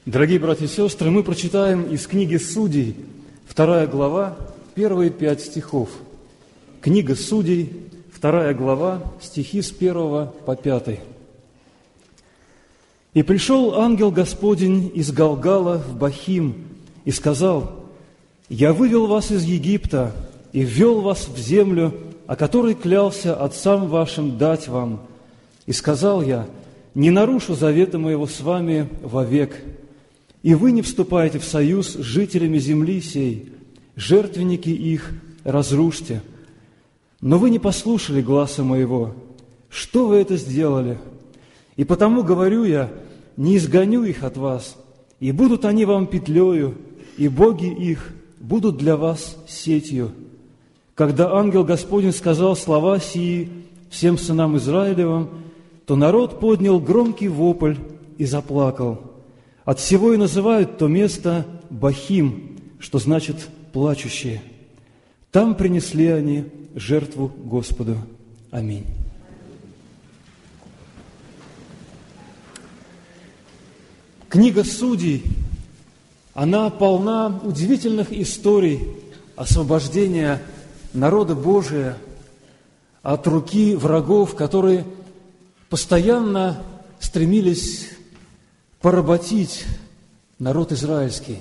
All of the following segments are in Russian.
Дорогие братья и сестры, мы прочитаем из книги Судей, 2 глава, первые 5 стихов. Книга Судей, 2 глава, стихи с 1 по 5. «И пришел ангел Господень из Галгала в Бахим и сказал: Я вывел вас из Египта и ввел вас в землю, о которой клялся отцам вашим дать вам. И сказал я: не нарушу завета моего с вами вовек. И вы не вступаете в союз с жителями земли сей, жертвенники их разрушьте. Но вы не послушали гласа моего. Что вы это сделали? И потому говорю я: не изгоню их от вас, и будут они вам петлею, и боги их будут для вас сетью». Когда ангел Господень сказал слова сии всем сынам Израилевым, то народ поднял громкий вопль и заплакал. От всего и называют то место Бахим, что значит «плачущие». Там принесли они жертву Господу. Аминь. Книга Судей, она полна удивительных историй освобождения народа Божия от руки врагов, которые постоянно стремились поработить народ израильский.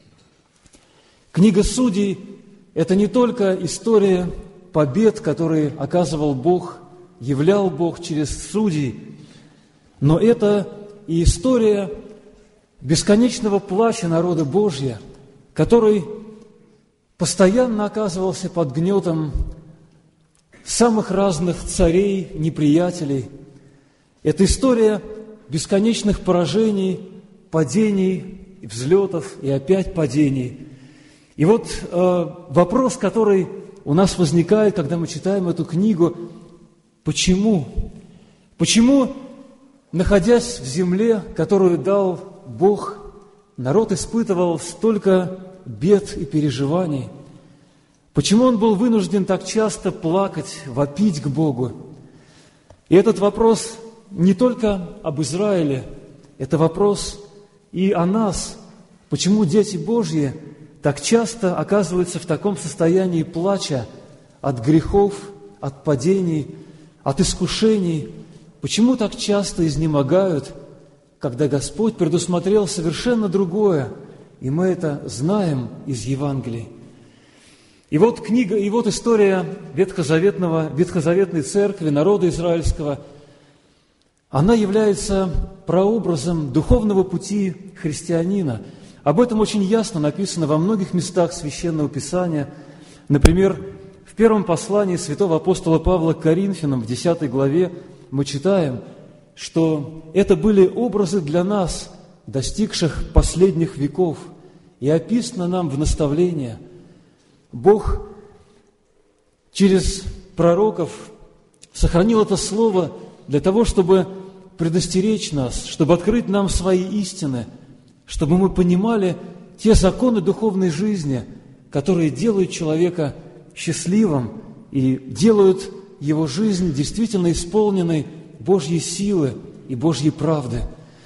Книга Судей – это не только история побед, которые оказывал Бог, являл Бог через судей, но это и история бесконечного плача народа Божия, который постоянно оказывался под гнетом самых разных царей, неприятелей. Это история бесконечных поражений, падений, взлетов и опять падений. И вот вопрос, который у нас возникает, когда мы читаем эту книгу: почему? Почему, находясь в земле, которую дал Бог, народ испытывал столько бед и переживаний? Почему он был вынужден так часто плакать, вопить к Богу? И этот вопрос не только об Израиле, это вопрос и о нас. Почему дети Божьи так часто оказываются в таком состоянии плача от грехов, от падений, от искушений? Почему так часто изнемогают, когда Господь предусмотрел совершенно другое, и мы это знаем из Евангелий? И вот книга, и вот история ветхозаветной церкви, народа израильского, она является прообразом духовного пути христианина. Об этом очень ясно написано во многих местах Священного Писания. Например, в первом послании святого апостола Павла к Коринфянам, в 10 главе, мы читаем, что это были образы для нас, достигших последних веков, и описано нам в наставлении. Бог через пророков сохранил это слово для того, чтобы предостеречь нас, чтобы открыть нам свои истины, чтобы мы понимали те законы духовной жизни, которые делают человека счастливым и делают его жизнь действительно исполненной Божьей силы и Божьей правды.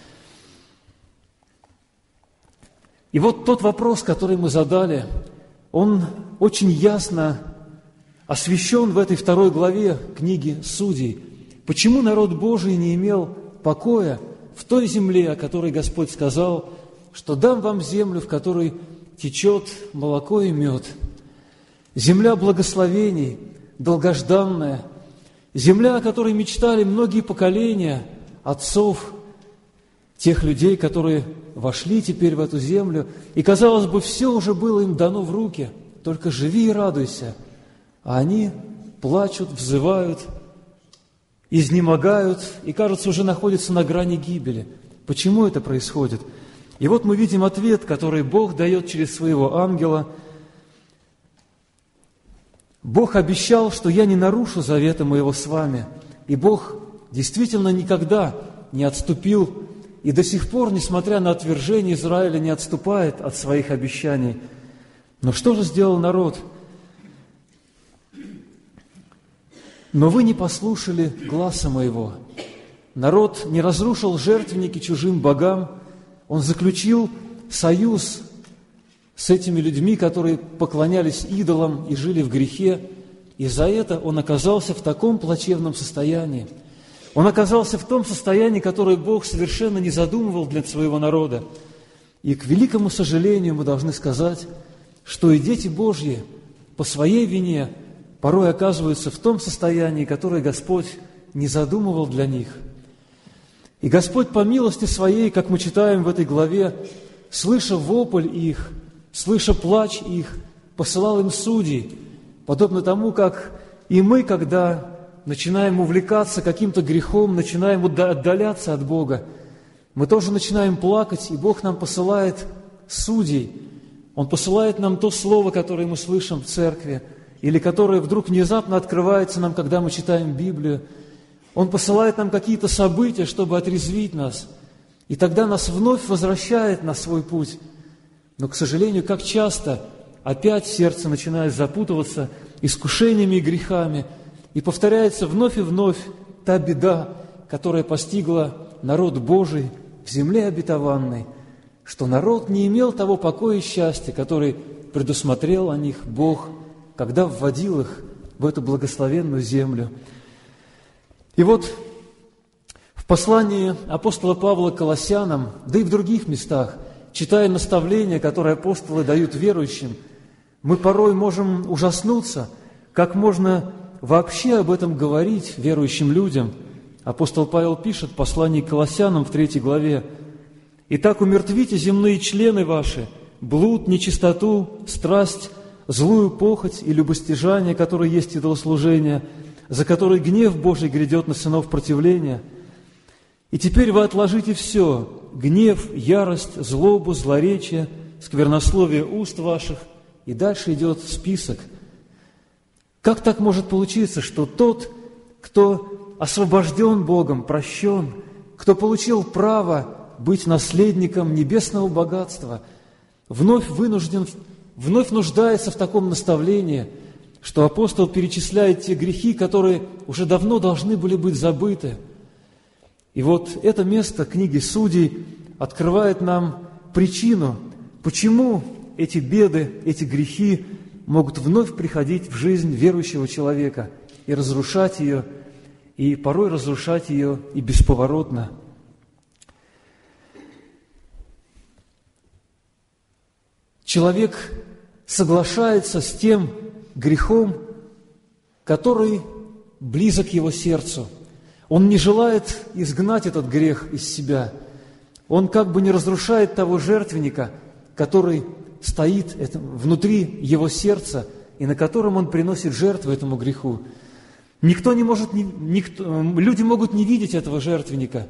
И вот тот вопрос, который мы задали, он очень ясно освещен в этой 2 главе книги Судей. Почему народ Божий не имел покоя в той земле, о которой Господь сказал, что дам вам землю, в которой течет молоко и мед? Земля благословений, долгожданная, земля, о которой мечтали многие поколения отцов, тех людей, которые вошли теперь в эту землю, и, казалось бы, все уже было им дано в руки, только живи и радуйся. А они плачут, взывают, изнемогают и, кажется, уже находятся на грани гибели. Почему это происходит? И вот мы видим ответ, который Бог дает через своего ангела. Бог обещал, что я не нарушу завета моего с вами. И Бог действительно никогда не отступил и до сих пор, несмотря на отвержение Израиля, не отступает от своих обещаний. Но что же сделал народ? «Но вы не послушали гласа моего». Народ не разрушил жертвенники чужим богам, Он заключил союз с этими людьми, которые поклонялись идолам и жили в грехе, и за это он оказался в таком плачевном состоянии. Он оказался в том состоянии, которое Бог совершенно не задумывал для своего народа. И, к великому сожалению, мы должны сказать, что и дети Божьи по своей вине порой оказываются в том состоянии, которое Господь не задумывал для них. И Господь по милости Своей, как мы читаем в этой главе, слыша вопль их, слыша плач их, посылал им судей, подобно тому, как и мы, когда начинаем увлекаться каким-то грехом, начинаем отдаляться от Бога, мы тоже начинаем плакать, и Бог нам посылает судей. Он посылает нам то слово, которое мы слышим в церкви, или которое вдруг внезапно открывается нам, когда мы читаем Библию. Он посылает нам какие-то события, чтобы отрезвить нас. И тогда нас вновь возвращает на свой путь. Но, к сожалению, как часто опять сердце начинает запутываться искушениями и грехами, и повторяется вновь и вновь та беда, которая постигла народ Божий в земле обетованной, что народ не имел того покоя и счастья, который предусмотрел о них Бог, когда вводил их в эту благословенную землю. И вот в послании апостола Павла к Колоссянам, да и в других местах, читая наставления, которые апостолы дают верующим, мы порой можем ужаснуться, как можно вообще об этом говорить верующим людям. Апостол Павел пишет в послании к Колоссянам в 3 главе: «Итак, умертвите земные члены ваши, блуд, нечистоту, страсть, злую похоть и любостяжание, которые есть идолослужение, за которые гнев Божий грядет на сынов противления. И теперь вы отложите все – гнев, ярость, злобу, злоречие, сквернословие уст ваших». И дальше идет список. Как так может получиться, что тот, кто освобожден Богом, прощен, кто получил право быть наследником небесного богатства, вновь нуждается в таком наставлении, что апостол перечисляет те грехи, которые уже давно должны были быть забыты. И вот это место книги Судей открывает нам причину, почему эти беды, эти грехи могут вновь приходить в жизнь верующего человека и разрушать ее, и порой разрушать ее и бесповоротно. Человек соглашается с тем грехом, который близок его сердцу. Он не желает изгнать этот грех из себя. Он как бы не разрушает того жертвенника, который стоит внутри его сердца и на котором он приносит жертву этому греху. Люди могут не видеть этого жертвенника.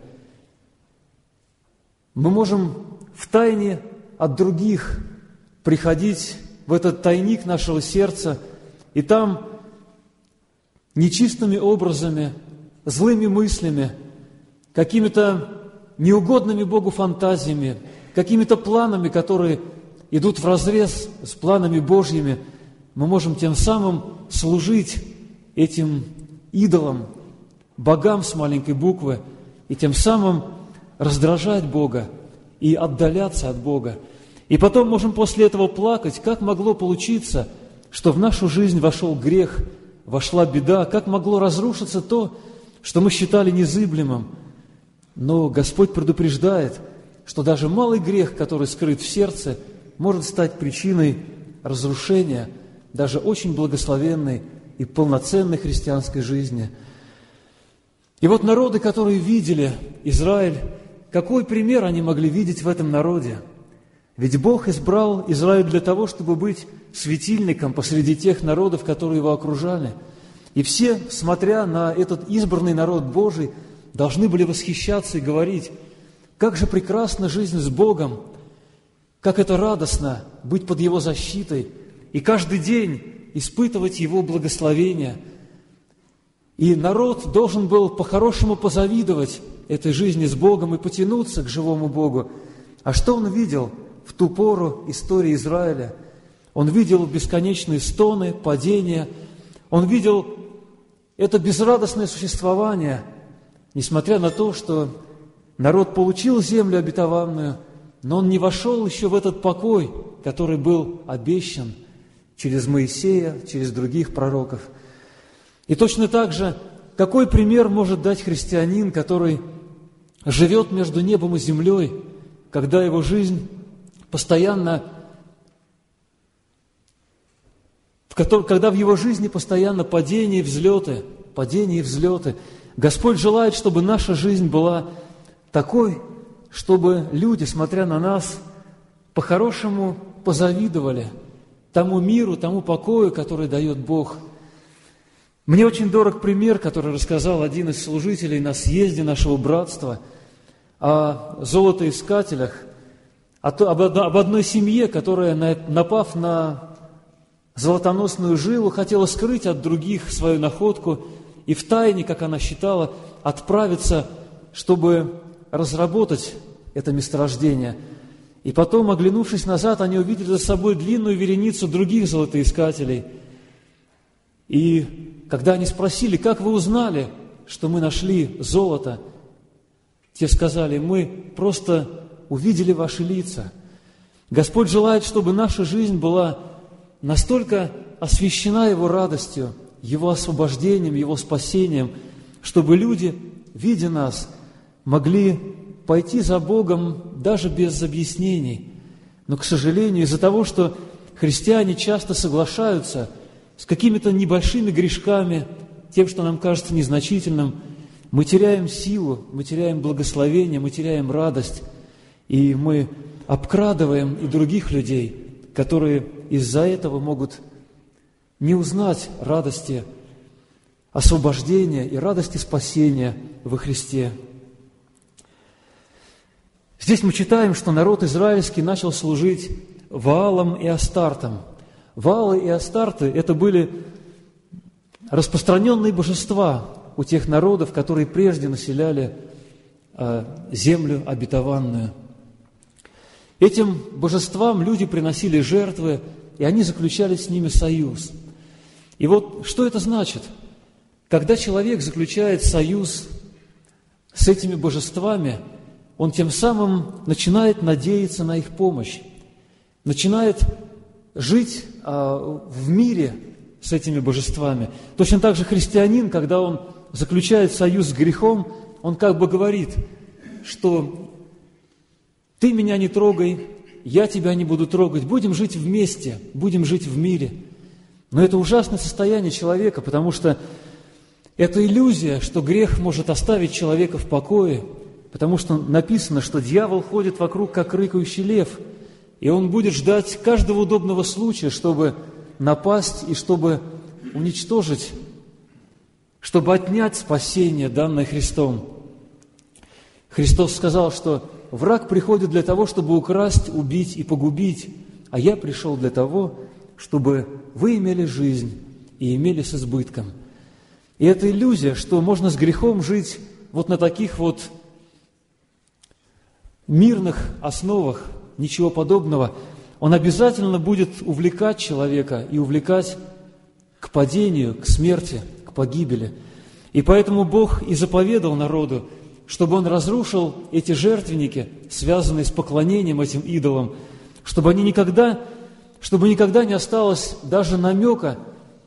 Мы можем втайне от других приходить в этот тайник нашего сердца, и там нечистыми образами, злыми мыслями, какими-то неугодными Богу фантазиями, какими-то планами, которые идут вразрез с планами Божьими, мы можем тем самым служить этим идолам, богам с маленькой буквы, и тем самым раздражать Бога и отдаляться от Бога. И потом можем после этого плакать, как могло получиться, что в нашу жизнь вошел грех, вошла беда, как могло разрушиться то, что мы считали незыблемым. Но Господь предупреждает, что даже малый грех, который скрыт в сердце, может стать причиной разрушения даже очень благословенной и полноценной христианской жизни. И вот народы, которые видели Израиль, какой пример они могли видеть в этом народе? Ведь Бог избрал Израиль для того, чтобы быть светильником посреди тех народов, которые его окружали. И все, смотря на этот избранный народ Божий, должны были восхищаться и говорить: как же прекрасна жизнь с Богом, как это радостно быть под Его защитой и каждый день испытывать Его благословение. И народ должен был по-хорошему позавидовать этой жизни с Богом и потянуться к живому Богу. А что он видел в ту пору истории Израиля? Он видел бесконечные стоны, падения. Он видел это безрадостное существование, несмотря на то, что народ получил землю обетованную, но он не вошел еще в этот покой, который был обещан через Моисея, через других пророков. И точно так же, какой пример может дать христианин, который живет между небом и землей, когда его жизнь постоянно, когда в его жизни постоянно падения и взлеты. Господь желает, чтобы наша жизнь была такой, чтобы люди, смотря на нас, по-хорошему позавидовали тому миру, тому покою, который дает Бог. Мне очень дорог пример, который рассказал один из служителей на съезде нашего братства о золотоискателях, об одной семье, которая, напав на золотоносную жилу, хотела скрыть от других свою находку и втайне, как она считала, отправиться, чтобы разработать это месторождение. И потом, оглянувшись назад, они увидели за собой длинную вереницу других золотоискателей. И когда они спросили, как вы узнали, что мы нашли золото, те сказали, мы просто увидели ваши лица. Господь желает, чтобы наша жизнь была настолько освящена Его радостью, Его освобождением, Его спасением, чтобы люди, видя нас, могли пойти за Богом даже без объяснений. Но, к сожалению, из-за того, что христиане часто соглашаются с какими-то небольшими грешками, тем, что нам кажется незначительным, мы теряем силу, мы теряем благословение, мы теряем радость, и мы обкрадываем и других людей, которые из-за этого могут не узнать радости освобождения и радости спасения во Христе. Здесь мы читаем, что народ израильский начал служить Ваалам и Астартам. Ваалы и Астарты – это были распространенные божества у тех народов, которые прежде населяли землю обетованную. Этим божествам люди приносили жертвы, и они заключали с ними союз. И вот что это значит? Когда человек заключает союз с этими божествами, он тем самым начинает надеяться на их помощь, начинает жить в мире с этими божествами. Точно так же христианин, когда он заключает союз с грехом, он как бы говорит, что «ты меня не трогай, я тебя не буду трогать, будем жить вместе, будем жить в мире». Но это ужасное состояние человека, потому что это иллюзия, что грех может оставить человека в покое, потому что написано, что дьявол ходит вокруг, как рыкающий лев, и он будет ждать каждого удобного случая, чтобы напасть и чтобы уничтожить, чтобы отнять спасение, данное Христом. Христос сказал, что враг приходит для того, чтобы украсть, убить и погубить, а я пришел для того, чтобы вы имели жизнь и имели с избытком. И это иллюзия, что можно с грехом жить вот на таких вот мирных основах, ничего подобного. Он обязательно будет увлекать человека и увлекать к падению, к смерти, к погибели. И поэтому Бог и заповедал народу, чтобы он разрушил эти жертвенники, связанные с поклонением этим идолам, чтобы никогда не осталось даже намека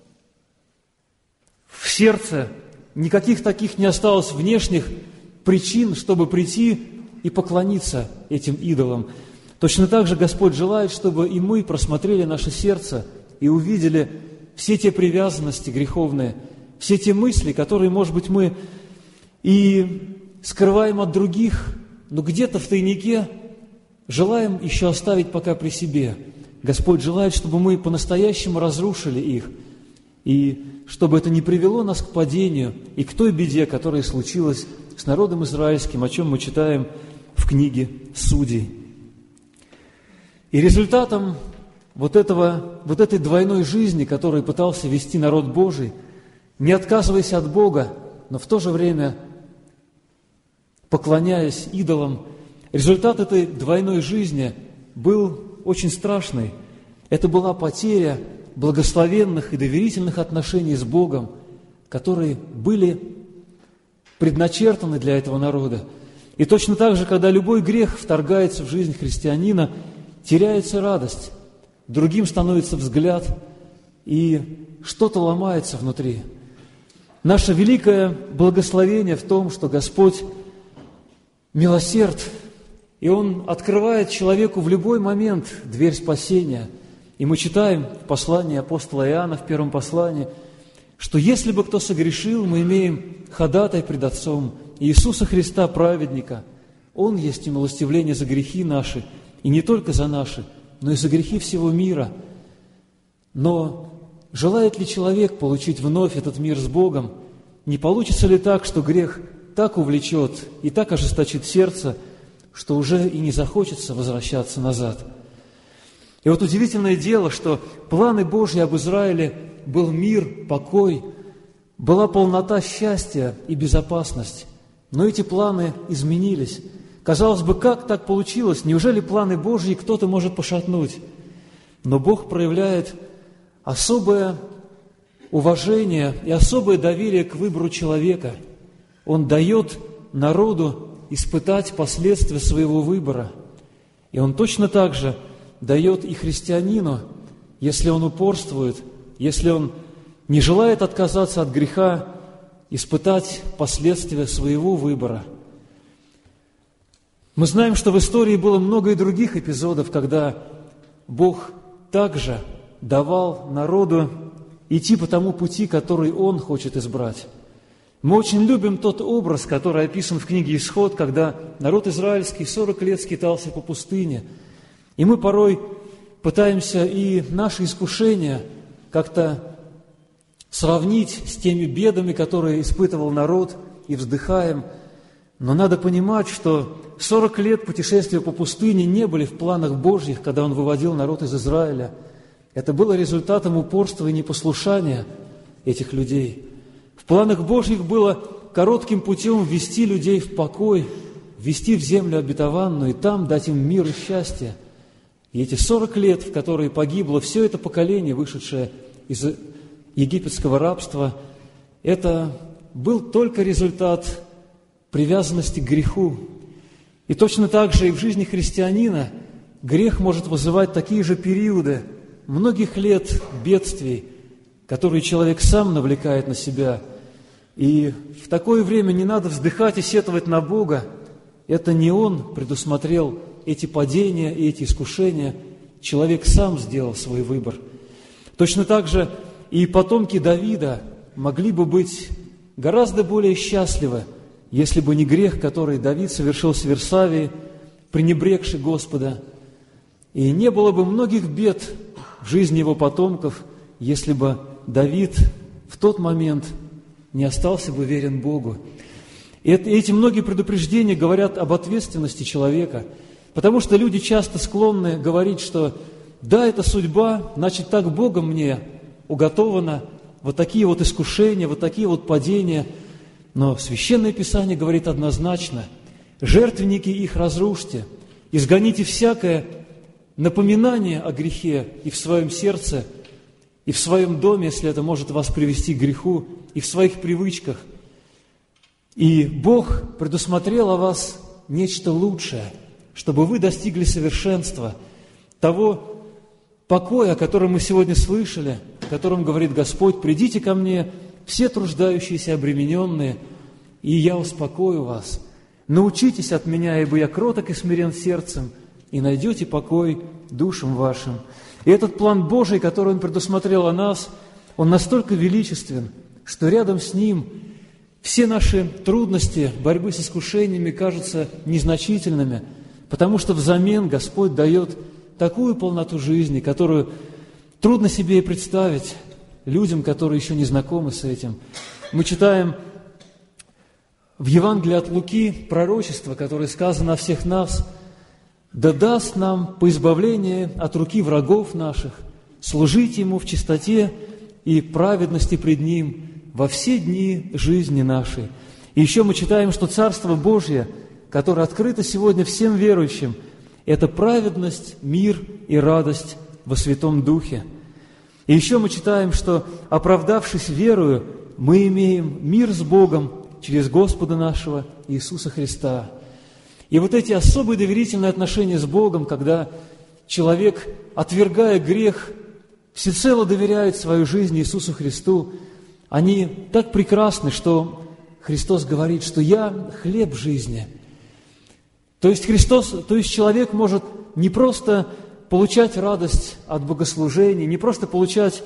в сердце, никаких таких не осталось внешних причин, чтобы прийти и поклониться этим идолам. Точно так же Господь желает, чтобы и мы просмотрели наше сердце и увидели все те привязанности греховные, все те мысли, которые, может быть, мы и скрываем от других, но где-то в тайнике желаем еще оставить пока при себе. Господь желает, чтобы мы по-настоящему разрушили их, и чтобы это не привело нас к падению и к той беде, которая случилась с народом израильским, о чем мы читаем в книге Судей. И результатом вот этой двойной жизни, которую пытался вести народ Божий, не отказываясь от Бога, но в то же время поклоняясь идолам, результат этой двойной жизни был очень страшный. Это была потеря благословенных и доверительных отношений с Богом, которые были предначертаны для этого народа. И точно так же, когда любой грех вторгается в жизнь христианина, теряется радость, другим становится взгляд, и что-то ломается внутри. Наше великое благословение в том, что Господь милосерд, и Он открывает человеку в любой момент дверь спасения. И мы читаем в послании апостола Иоанна, в первом послании, что если бы кто согрешил, мы имеем ходатай пред Отцом Иисуса Христа, праведника. Он есть умилостивление за грехи наши, и не только за наши, но и за грехи всего мира. Но желает ли человек получить вновь этот мир с Богом? Не получится ли так, что грех так увлечет и так ожесточит сердце, что уже и не захочется возвращаться назад? И вот удивительное дело, что планы Божьи об Израиле был мир, покой, была полнота счастья и безопасность. Но эти планы изменились. Казалось бы, как так получилось? Неужели планы Божьи кто-то может пошатнуть? Но Бог проявляет особое уважение и особое доверие к выбору человека. Он дает народу испытать последствия своего выбора. И Он точно так же дает и христианину, если он упорствует, если он не желает отказаться от греха, испытать последствия своего выбора. Мы знаем, что в истории было много и других эпизодов, когда Бог также давал народу идти по тому пути, который Он хочет избрать. Мы очень любим тот образ, который описан в книге «Исход», когда народ израильский 40 лет скитался по пустыне. И мы порой пытаемся и наши искушения как-то сравнить с теми бедами, которые испытывал народ, и вздыхаем. Но надо понимать, что 40 лет путешествия по пустыне не были в планах Божьих, когда Он выводил народ из Израиля. Это было результатом упорства и непослушания этих людей. В планах Божьих было коротким путем ввести людей в покой, ввести в землю обетованную и там дать им мир и счастье. И эти 40 лет, в которые погибло все это поколение, вышедшее из египетского рабства, это был только результат привязанности к греху. И точно так же и в жизни христианина грех может вызывать такие же периоды многих лет бедствий, которые человек сам навлекает на себя. И в такое время не надо вздыхать и сетовать на Бога. Это не Он предусмотрел эти падения и эти искушения. Человек сам сделал свой выбор. Точно так же и потомки Давида могли бы быть гораздо более счастливы, если бы не грех, который Давид совершил в Версавии, пренебрегший Господа. И не было бы многих бед в жизни его потомков, если бы Давид в тот момент не остался бы верен Богу. И эти многие предупреждения говорят об ответственности человека, потому что люди часто склонны говорить, что да, это судьба, значит, так Богом мне уготовано, вот такие вот искушения, вот такие вот падения. Но Священное Писание говорит однозначно: жертвенники их разрушьте, изгоните всякое напоминание о грехе и в своем сердце, и в своем доме, если это может вас привести к греху, и в своих привычках. И Бог предусмотрел о вас нечто лучшее, чтобы вы достигли совершенства, того покоя, о котором мы сегодня слышали, о котором говорит Господь: «Придите ко мне, все труждающиеся и обремененные, и я успокою вас. Научитесь от меня, ибо я кроток и смирен сердцем, и найдете покой душам вашим». И этот план Божий, который Он предусмотрел о нас, он настолько величествен, что рядом с ним все наши трудности, борьбы с искушениями кажутся незначительными, потому что взамен Господь дает такую полноту жизни, которую трудно себе и представить людям, которые еще не знакомы с этим. Мы читаем в Евангелии от Луки пророчество, которое сказано о всех нас: «Да даст нам по избавлению от руки врагов наших служить Ему в чистоте и праведности пред Ним во все дни жизни нашей». И еще мы читаем, что Царство Божье, которое открыто сегодня всем верующим, это праведность, мир и радость во Святом Духе. И еще мы читаем, что, оправдавшись верою, мы имеем мир с Богом через Господа нашего Иисуса Христа. И вот эти особые доверительные отношения с Богом, когда человек, отвергая грех, всецело доверяет свою жизнь Иисусу Христу, они так прекрасны, что Христос говорит, что «Я – хлеб жизни». То есть человек может не просто получать радость от богослужения, не просто получать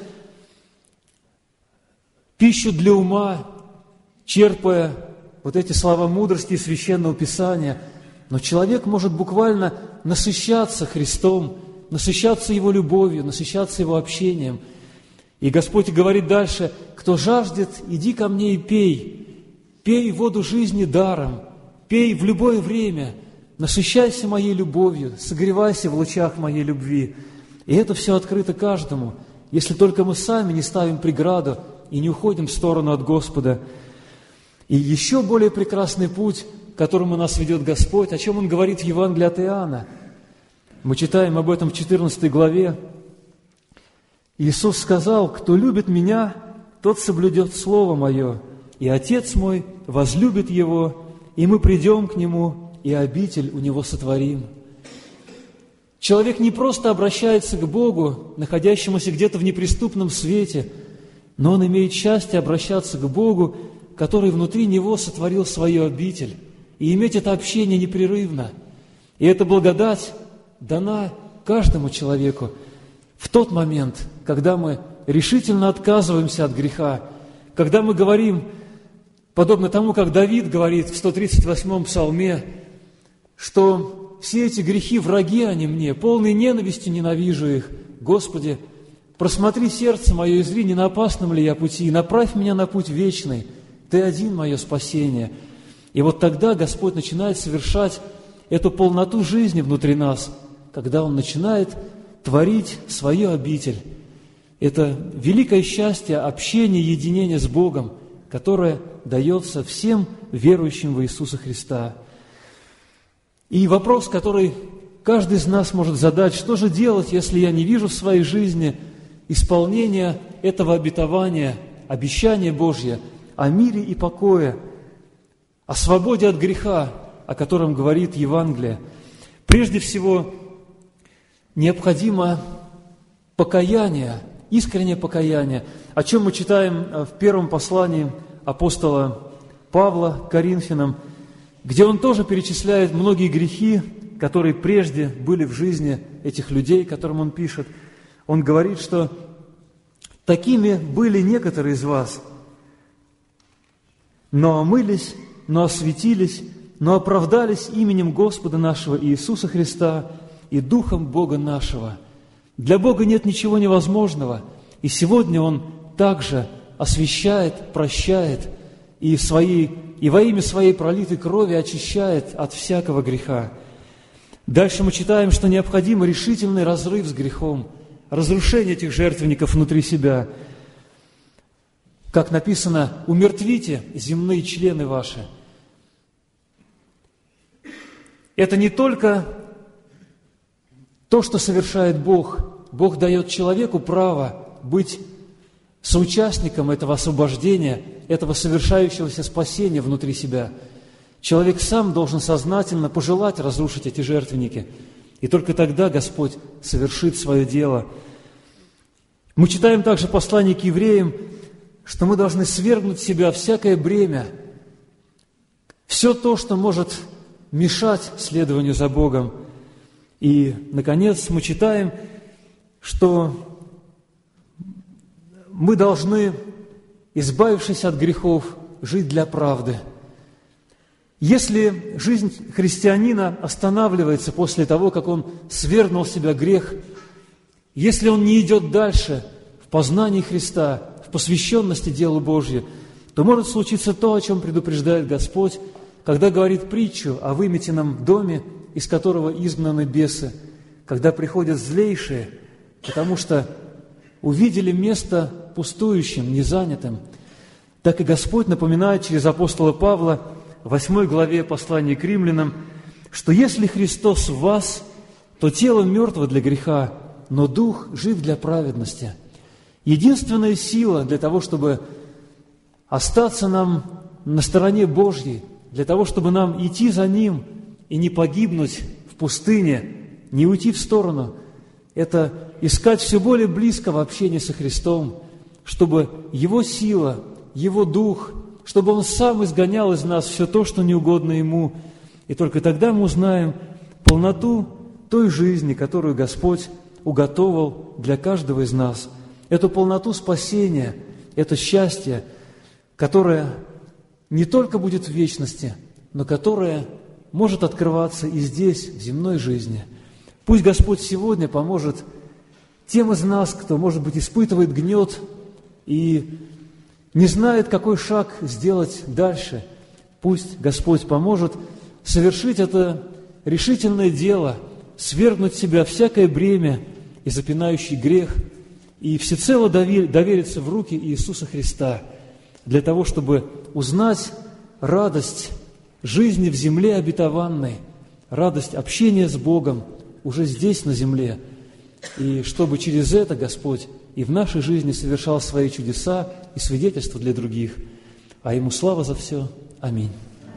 пищу для ума, черпая вот эти слова мудрости из Священного Писания, но человек может буквально насыщаться Христом, насыщаться Его любовью, насыщаться Его общением. И Господь говорит дальше: «Кто жаждет, иди ко мне и пей, пей воду жизни даром, пей в любое время, насыщайся Моей любовью, согревайся в лучах Моей любви». И это все открыто каждому, если только мы сами не ставим преграду и не уходим в сторону от Господа. И еще более прекрасный путь, к которому нас ведет Господь, о чем Он говорит в Евангелии от Иоанна. Мы читаем об этом в 14 главе. Иисус сказал: «Кто любит Меня, тот соблюдет Слово Мое, и Отец Мой возлюбит его, и мы придем к Нему, и обитель у Него сотворим». Человек не просто обращается к Богу, находящемуся где-то в неприступном свете, но он имеет счастье обращаться к Богу, который внутри него сотворил свою обитель, и иметь это общение непрерывно. И эта благодать дана каждому человеку в тот момент, когда мы решительно отказываемся от греха, когда мы говорим, подобно тому, как Давид говорит в 138-м псалме, что все эти грехи враги они мне, полной ненавистью ненавижу их. Господи, просмотри сердце мое и зри, не на опасном ли я пути, и направь меня на путь вечный. Ты один мое спасение. И вот тогда Господь начинает совершать эту полноту жизни внутри нас, когда Он начинает творить свою обитель. Это великое счастье общения, единения с Богом, которое дается всем верующим в Иисуса Христа. И вопрос, который каждый из нас может задать: что же делать, если я не вижу в своей жизни исполнения этого обетования, обещания Божье о мире и покое, о свободе от греха, о котором говорит Евангелие? Прежде всего, необходимо покаяние, искреннее покаяние, о чем мы читаем в первом послании апостола Павла к Коринфянам, где он тоже перечисляет многие грехи, которые прежде были в жизни этих людей, которым он пишет. Он говорит, что такими были некоторые из вас, но омылись, но осветились, но оправдались именем Господа нашего Иисуса Христа и Духом Бога нашего. Для Бога нет ничего невозможного, и сегодня Он также освящает, прощает и во имя Своей пролитой крови очищает от всякого греха. Дальше мы читаем, что необходим решительный разрыв с грехом, разрушение этих жертвенников внутри себя. Как написано: «Умертвите земные члены ваши». Это не только то, что совершает Бог. Бог дает человеку право быть соучастником этого освобождения, этого совершающегося спасения внутри себя. Человек сам должен сознательно пожелать разрушить эти жертвенники, и только тогда Господь совершит свое дело. Мы читаем также послание к евреям, что мы должны свергнуть с себя всякое бремя, все то, что может мешать следованию за Богом. И, наконец, мы читаем, что мы должны, избавившись от грехов, жить для правды. Если жизнь христианина останавливается после того, как он свергнул с себя грех, если он не идет дальше в познании Христа, в посвященности делу Божью, то может случиться то, о чем предупреждает Господь, когда говорит притчу о выметенном доме, из которого изгнаны бесы, когда приходят злейшие, потому что увидели место пустующим, незанятым. Так и Господь напоминает через апостола Павла в 8 главе послания к римлянам, что если Христос в вас, то тело мертво для греха, но дух жив для праведности. Единственная сила для того, чтобы остаться нам на стороне Божьей, для того, чтобы нам идти за Ним и не погибнуть в пустыне, не уйти в сторону. Это искать все более близкого общения со Христом, чтобы Его сила, Его Дух, чтобы Он сам изгонял из нас все то, что не угодно Ему. И только тогда мы узнаем полноту той жизни, которую Господь уготовал для каждого из нас. Эту полноту спасения, это счастье, которое не только будет в вечности, но которое может открываться и здесь, в земной жизни. Пусть Господь сегодня поможет тем из нас, кто, может быть, испытывает гнет и не знает, какой шаг сделать дальше. Пусть Господь поможет совершить это решительное дело, свергнуть с себя всякое бремя и запинающий грех, и всецело довериться в руки Иисуса Христа для того, чтобы узнать радость жизни в земле обетованной, радость общения с Богом уже здесь, на земле, и чтобы через это Господь и в нашей жизни совершал свои чудеса и свидетельства для других. А Ему слава за все. Аминь.